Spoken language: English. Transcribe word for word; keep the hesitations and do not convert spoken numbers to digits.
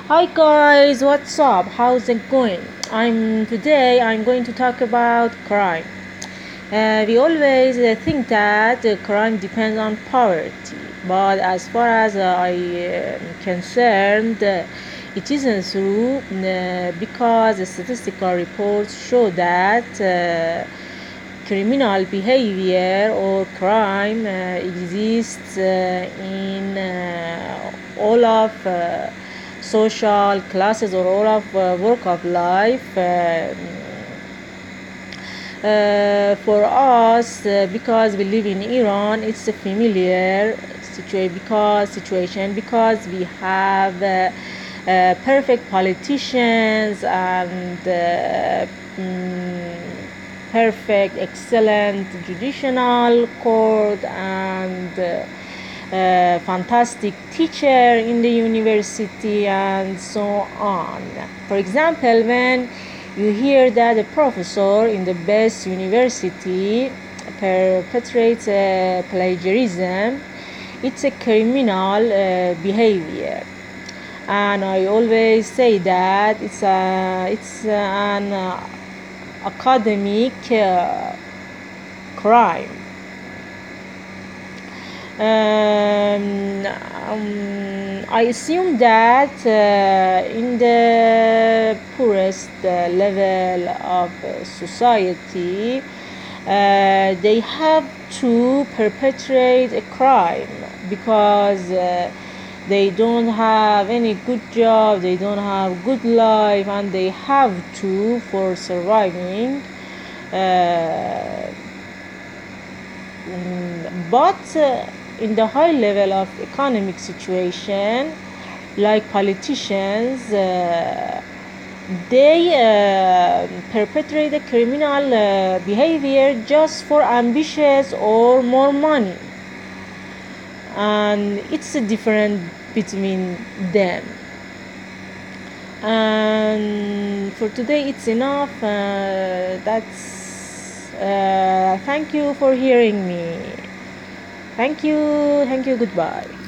Hi guys, what's up? How's it going? I'm today I'm going to talk about crime. Uh, we always uh, think that uh, crime depends on poverty, but as far as uh, I am concerned, uh, it isn't true uh, because the statistical reports show that uh, criminal behavior or crime uh, exists uh, in uh, all of uh, social classes or all of uh, work of life. Uh, uh, for us, uh, because we live in Iran, it's a familiar situation because situation because we have uh, uh, perfect politicians and uh, mm, perfect, excellent judicial court and uh, uh, fantastic teacher in the university and so on. For example, when you hear that a professor in the best university perpetrates uh, plagiarism, it's a criminal uh, behavior. And I always say that it's a it's an uh, academic uh, crime. Um, um, I assume that uh, in the poorest uh, level of uh, society, uh, they have to perpetrate a crime because uh, they don't have any good job, they don't have good life, and they have to for surviving. Uh, but uh, in the high level of economic situation, like politicians, uh, they uh, perpetrate a criminal uh, behavior just for ambitious or more money, and it's a difference between them. And for today it's enough. Uh, that's uh, thank you for hearing me. Thank you, thank you, goodbye.